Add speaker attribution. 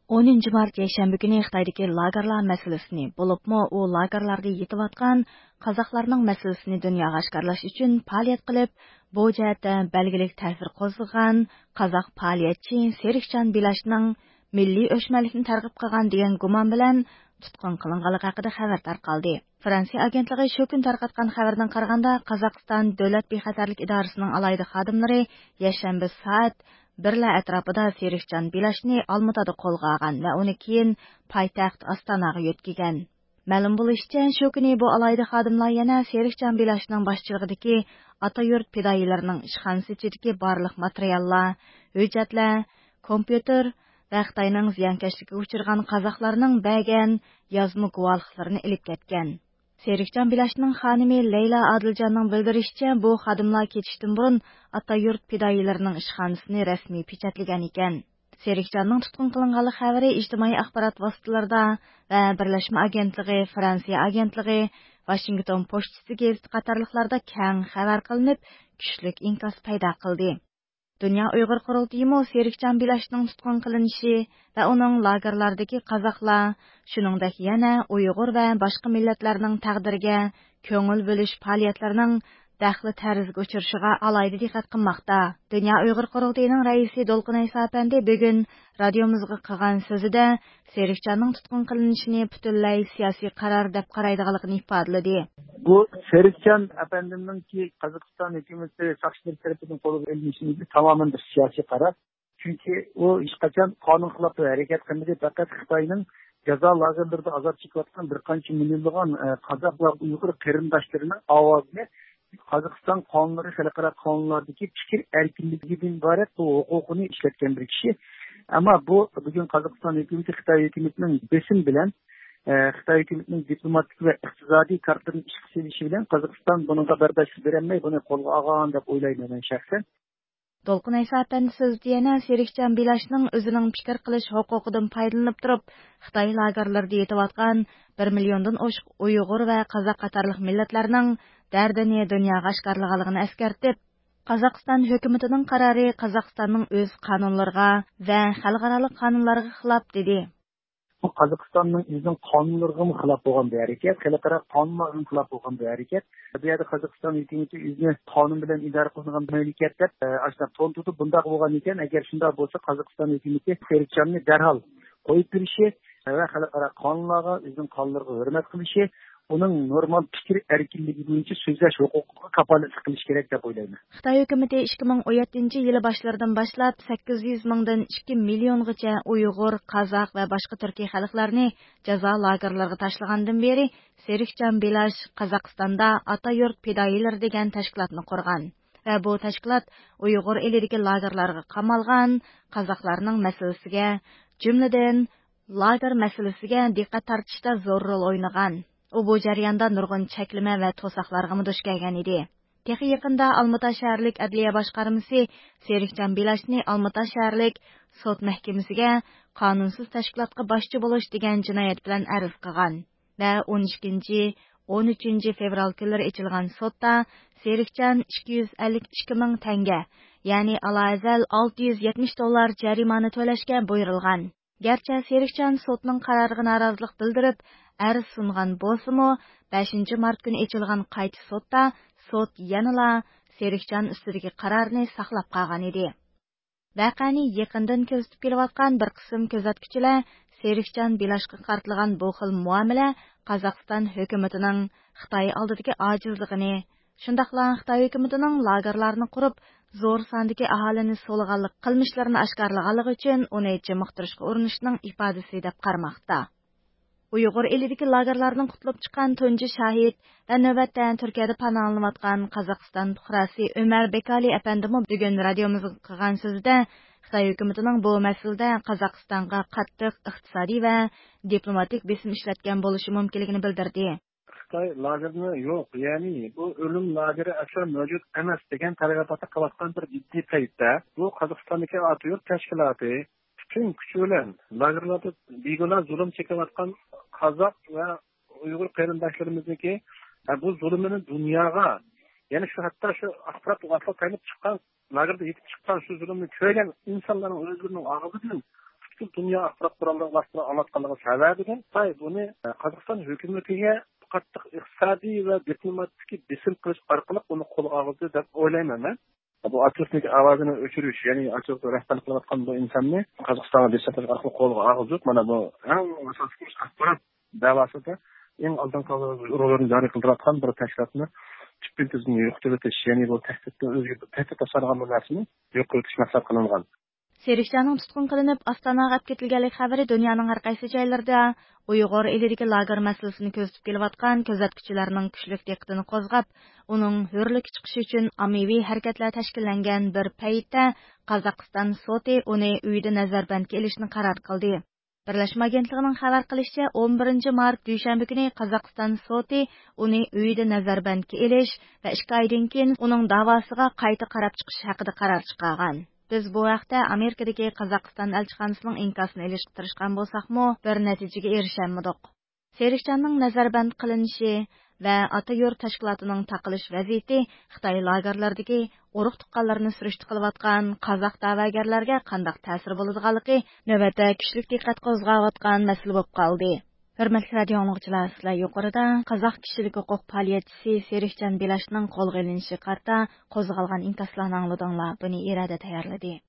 Speaker 1: 10 mart yakshanba kuni Xitoydagi lagerlar masalasini, bo'libmi u lagerlarga yetib atgan qozoqlarning masalasini dunyoga oshkorlash uchun faoliyat qilib, bu jihatda belgilik ta'sir qo'zg'agan qozoq faoliyatchi Serikjon Bilashning milliy o'chmanlikni targ'ib qilgan degan gumon bilan tutqun qilinganligi haqida xabar tarqaldi. Fransiya agentligi shu kun tarqatgan xabardan qaraganda, Qozog'iston Davlat bexatarlik idorasining alayda xodimlari yakshanba soat birla atrofida Serikjon Bilashni Olmaotada qo'lga olgan va uni keyin poytaxt Ostonaga yo'tkigan. Ma'lum bo'lishicha, shu kuni bu alayda xodimlar yana Serikjon Bilashning boshchiligidagi ota yurt fidoyilarining ishxonasi ichidagi barliq materiallar, hujjatlar, kompyuter va Xitoyning ziyonkashligiga uchirgan qozoqlarning bergan yozma guvohliklarini ilib ketgan. Serikjon Bilashning xonimi Leyla Adiljonning bildirishicha, bu xodimlar ketishdan burun ota yurt fidoyilarining ishxonasini rasmiy pechatlagan ekan. Serikjonning tutqun qilinganligi xabari ijtimoiy axborot vositalarida va Birlashma agentligi, Fransiya agentligi, Washington pochtasi gazeti qatorliqlarda keng xabar qilinib, kuchlik inkas paydo qildi. Dünya Uyghur Qurultayımı Serikjon Bilashning tutqun qilinishi va uning lagerlardagi qozoqlar, shuningdek yana Uyg'ur va boshqa millatlarning taqdiriga ko'ngil bo'lish faoliyatlarining daxli tarzga o'chirishiga alayda diqqat qilmoqda. Dünya Uyghur Qurultayining raisi Dolqin Aysa apandi bugun radiomizga qilgan so'zida Serikjonning tutqun qilinishini butunlay siyosiy qaror deb qaraydiganligini ifodaladi.
Speaker 2: Bu Serikjon efendimning ki Qozog'iston hukumati soqchilar tarafidan qo'lga olinishini tamamen bir siyosiy qaror. Chunki u hech qachon qonun xilof harakat qilmadi, faqat Xitoyning jazo lagerlarida azob chekayotgan bir qancha millionlagan qozoq va uyg'ur qarindoshlarining ovozini Qozog'iston qonunlari, xalqaro qonunlardagi fikr erkinligidan iborat bu huquqini ishlatgan bir kishi. Ammo bu bugun Qozog'iston hukumati Xitoy hukumatining besim bilan Xitoy hukumatining diplomatik va iqtisodiy kartini ishga solishi bilan Qozog'iston bunga bardoshlik berolmay, buni qo'lga olgan deb o'ylayman men shaxsan.
Speaker 1: Dolqin Aysa apandi so'zida yana Serikjon Bilashning o'zining fikr qilish huquqidan foydalanib turib, Xitoy lagerlarida yetayotgan 1 milliondan oshiq Uyg'ur va qozoq qatorliq millatlarning dardini dunyoga oshkorlaganligini eskartib, Qozog'iston hukumatining qarori Qozog'istonning o'z qonunlariga va xalqaro qonunlarga xilof dedi.
Speaker 2: Bu Qozog'istonning o'zining qonunlariga xilop bo'lgan bir harakat, xalqaro qonunlarga xilop bo'lgan bir harakat. Bu yerda Qozog'iston hukumati o'zini qonun bilan idora qilingan mamlakat deb ashna to'ntudi bunday bo'lgan ekan. Agar shunday bo'lsa, Qozog'iston hukumati Serikjonni darhol qo'yib berishi va xalqaro qonunlarga, o'zining qonunlariga hurmat qilishi, uning normal fikr erkinligi bo'yicha so'zlash huquqiga kafolat qilish kerak deb o'ylayman.
Speaker 1: Xitoy hukumati 2017-yili boshlaridan boshlab 800 mingdan 2 milliongacha Uyg'ur, qozoq va boshqa turkiy xalqlarni jazo lagerlariga tashlagandan beri Serikjon Bilash Qozog'istonda ota yurt fidoyilari degan tashkilotni qurgan. Va bu tashkilot Uyg'ur elidagi lagerlarga qamalgan qozoqlarning masalasiga, jumladan lager masalasiga diqqat tortishda zo'r rol o'ynagan. U bu jarayonda nurg'un cheklama va to'saqlarga duch kelgan edi. Texi yaqinda Olmaota shaharlik adliya boshqarmasi Serikjon Bilashni Olmaota shaharlik sud mahkamasiga qonunsiz tashkilotga boshchi bo'lish degan jinoyat bilan arz qilgan va 12-13 fevral kunlari ochilgan sudda Serikjon 252 ming tanga, ya'ni alazal $670 jarimani to'lashga buyurilgan. Gerçi Serikjon sudning qaroriga norozilik bildirib, arz sungan bo'lsa-mu, 5 mart kuni ochilgan qayta sudda sud yanala Serikjon ustidagi qarorni saqlab qolgan edi. Vaqani yaqindan kuzatib kelayotgan bir qism kuzatuvchilar Serikjon Bilashga qartilgan bu xil muomala Qozog'iston hukumatining Xitoy oldidagi ojizligini, shundaqla Xitoy hukumatining lagerlarni qurib, zo'r sondagi aholini so'lg'anlik qilmishlarini oshkorlaganligi uchun uni jimoqtirishga urinishning ifodasi deb qaramoqda. Uyg'ur elidagi lagerlarning qutlab chiqqan tunji shahid va navbatda Turkiyada panohlanayotgan Qozog'iston fuqarosi Umar Bekali apandimi bugun radiomizga qilgan so'zida Xitoy hukumatining bu masalada Qozog'istonga qattiq iqtisodiy va diplomatik besim ishlatgan bo'lishi mumkinligini bildirdi.
Speaker 2: Xitoy lagerini yo'q, ya'ni bu o'lim lageri aslan mavjud emas degan targ'ibotda qilayotgan bir jiddiy paytda bu Qozog'istondagi ota yurt tashkiloti bütün kuchi bilan lagerlarda begunoh zulm chekayotgan qozoq va uyg'ur qarindoshlarimizniki bu zulmini dunyoga, ya'ni shu hatto shu axborot qaynab chiqqan lagerda yetib chiqqan shu zulmni ko'rgan insonlarning o'zlarining og'zidan
Speaker 3: bütün dünya axborot qurolları vasitəsilə anlatqanlığı səbəbindən buni Qozog'iston hökumətiga qattiq iqtisodiy va diplomatik bisim qilish orqali uni qo'lga oldi deb o'ylayman men. Bu açıklık avazını öçürüş, yani açıklık rehberlik kılavatkan bu insanı Kazakistan'a desteklemek arkalı kolga ağızlık. Bana bu en esaslı akbarat davası da en aldan kalı rollerini cari kıldıratkan bir teşkilatını tüpün tüzünü yok devletiş, yani bu tehdit tasarıgan bu dersini yok kıldıış maksat kılıngan.
Speaker 1: Serikjanning tutqun qilinib Ostonaga olib ketilganlik xabari dunyoning har qaysi joylarida Uyg'ur elidagi lager masalasini ko'zitib kelayotgan kuzatuvchilarning kuchli diqqatini qo'zg'ab, uning hurlik chiqishi uchun ommaviy harakatlar tashkillangan bir paytda Qozog'iston soti uni uyida nazarbandga ilishni qaror qildi. Birlashma agentligining xabar qilishicha 11 mart dushanba kuni Qozog'iston soti uni uyida nazarbandga ilish va 2 oydan keyin uning da'vosiga qayta qarab chiqish haqida qaror chiqargan. Biz bu vaqtda Amerikadagi Qozog'iston elchixonasining inkosini ilishga tirishgan bo'lsakmi, bir natijaga erishaolmadik. Serikjanning nazarband qilinishi va ota yurt tashkilotining taqilish vaziyati Xitoy lagerlaridagi urug' tuqqanlarni surishti qilayotgan qozoq da'vogarlarga qanday ta'sir bo'ladiganligi navbatda kuchli diqqat qo'zg'ayotgan masala bo'lib qoldi. Hörmətli radio dinləyicilər, sizlər yuqorida Qozoq kishilik huquq faoliyatchisi Serikjan Bilashning qo'lga ilinishi qarta qo'zg'algan inkaslarni angladinglar. Buni irada tayyorladi.